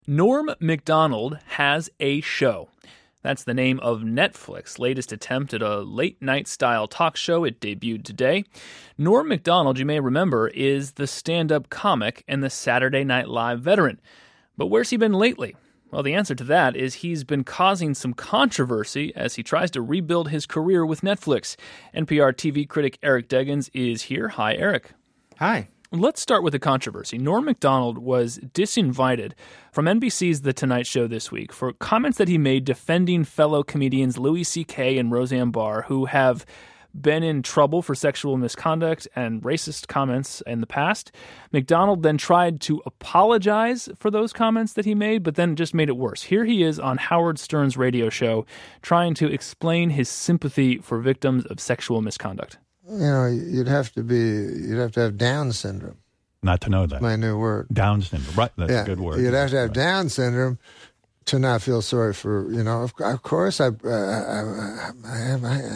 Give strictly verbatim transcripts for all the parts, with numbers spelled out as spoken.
Norm Macdonald has a show. That's the name of Netflix's latest attempt at a late-night style talk show. It debuted today. Norm Macdonald, you may remember, is the stand-up comic and the Saturday Night Live veteran. But where's he been lately? Well, the answer to that is he's been causing some controversy as he tries to rebuild his career with Netflix. N P R T V critic Eric Deggans is here. Hi, Eric. Hi. Let's start with the controversy. Norm Macdonald was disinvited from N B C's The Tonight Show this week for comments that he made defending fellow comedians Louis C K and Roseanne Barr, who have been in trouble for sexual misconduct and racist comments in the past. Macdonald then tried to apologize for those comments that he made, but then just made it worse. Here he is on Howard Stern's radio show trying to explain his sympathy for victims of sexual misconduct. You know, you'd have to be, you'd have to have Down syndrome. Not to know that. My new word. Down syndrome. Right, that's yeah, a good word. You'd have to have right. Down syndrome to not feel sorry for, you know, of, of course, I, uh, I, I have, I,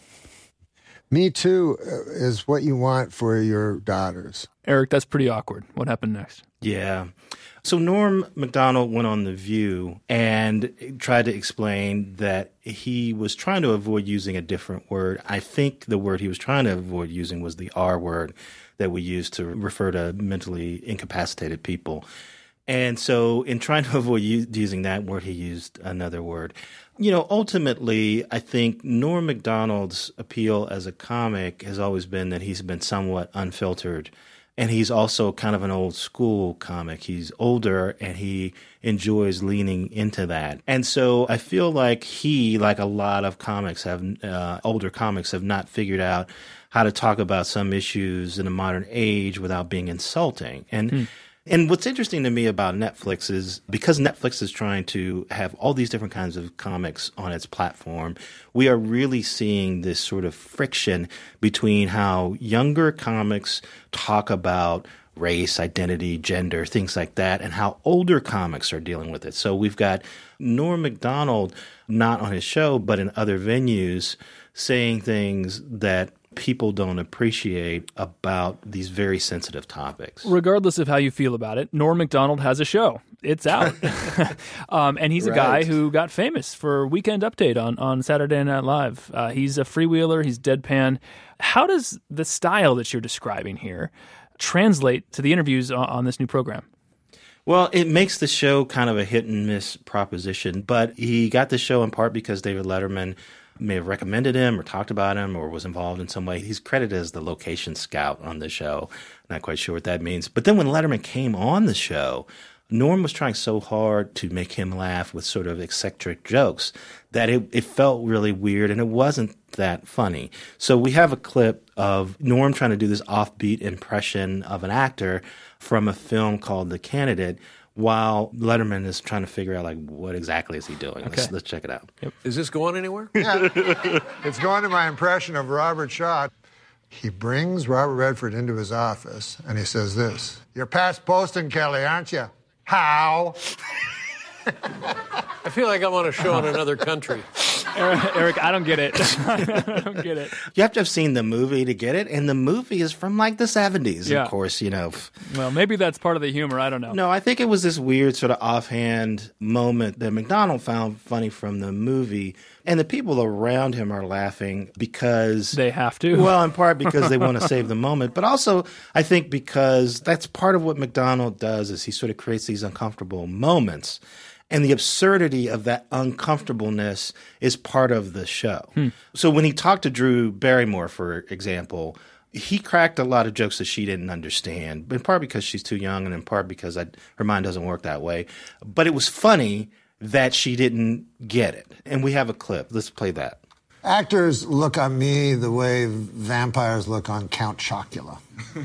Me Too is what you want for your daughters. Eric, that's pretty awkward. What happened next? Yeah. So Norm Macdonald went on The View and tried to explain that he was trying to avoid using a different word. I think the word he was trying to avoid using was the R word that we use to refer to mentally incapacitated people. And so in trying to avoid u- using that word, he used another word. You know, ultimately, I think Norm Macdonald's appeal as a comic has always been that he's been somewhat unfiltered. And he's also kind of an old school comic. He's older and he enjoys leaning into that. And so I feel like he, like a lot of comics have, uh, older comics have not figured out how to talk about some issues in a modern age without being insulting. And hmm. And what's interesting to me about Netflix is because Netflix is trying to have all these different kinds of comics on its platform, we are really seeing this sort of friction between how younger comics talk about race, identity, gender, things like that, and how older comics are dealing with it. So we've got Norm Macdonald, not on his show, but in other venues, saying things that people don't appreciate about these very sensitive topics. Regardless of how you feel about it, Norm Macdonald has a show. It's out. um, and he's a guy Right. who got famous for Weekend Update on, on Saturday Night Live. Uh, he's a freewheeler. He's deadpan. How does the style that you're describing here translate to the interviews on, on this new program? Well, it makes the show kind of a hit and miss proposition, but he got the show in part because David Letterman may have recommended him or talked about him or was involved in some way. He's credited as the location scout on the show. Not quite sure what that means. But then when Letterman came on the show, Norm was trying so hard to make him laugh with sort of eccentric jokes that it, it felt really weird and it wasn't that funny. So we have a clip of Norm trying to do this offbeat impression of an actor from a film called The Candidate, while Letterman is trying to figure out, like, what exactly is he doing? Okay. Let's, let's check it out. Yep. Is this going anywhere? Yeah. It's going to my impression of Robert Shaw. He brings Robert Redford into his office, and he says this, "You're past Poston, Kelly, aren't you?" "How?" I feel like I'm on a show in another country. Eric, Eric, I don't get it. I don't get it. You have to have seen the movie to get it, and the movie is from, like, the seventies, Yeah. of course, you know. Well, maybe that's part of the humor. I don't know. No, I think it was this weird sort of offhand moment that Macdonald found funny from the movie, and the people around him are laughing because They have to. Well, in part because they want to save the moment, but also I think because that's part of what Macdonald does is he sort of creates these uncomfortable moments. And the absurdity of that uncomfortableness is part of the show. Hmm. So when he talked to Drew Barrymore, for example, he cracked a lot of jokes that she didn't understand, in part because she's too young and in part because I, her mind doesn't work that way. But it was funny that she didn't get it. And we have a clip. Let's play that. Actors look on me the way vampires look on Count Chocula.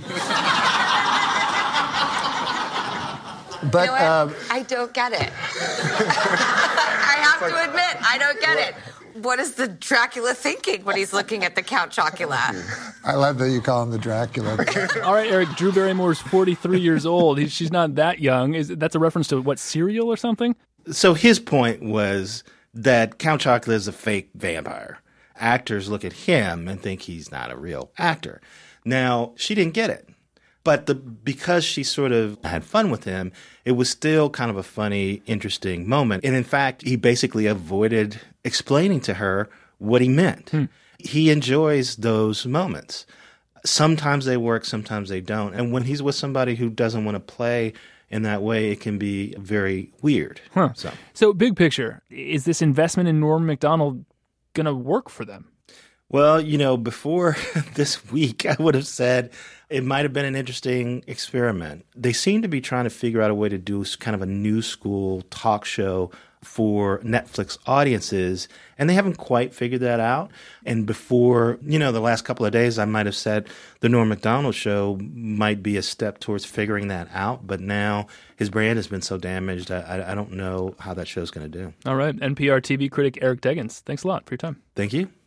But You know what? uh, I don't get it. I have to admit, I don't get it. What is the Dracula thinking when he's looking at the Count Chocula? I love that you call him the Dracula. All right, Eric, Drew Barrymore's forty-three years old. He's, she's not that young. Is That's a reference to, what, Serial or something? So his point was that Count Chocula is a fake vampire. Actors look at him and think he's not a real actor. Now, she didn't get it. But the because she sort of had fun with him, it was still kind of a funny, interesting moment. And in fact, he basically avoided explaining to her what he meant. Hmm. He enjoys those moments. Sometimes they work, sometimes they don't. And when he's with somebody who doesn't want to play in that way, it can be very weird. Huh. So. so big picture, is this investment in Norm Macdonald going to work for them? Well, you know, before this week, I would have said it might have been an interesting experiment. They seem to be trying to figure out a way to do kind of a new school talk show for Netflix audiences, and they haven't quite figured that out. And before, you know, the last couple of days, I might have said the Norm Macdonald show might be a step towards figuring that out. But now his brand has been so damaged, I, I don't know how that show's going to do. All right. N P R T V critic Eric Deggans, thanks a lot for your time. Thank you.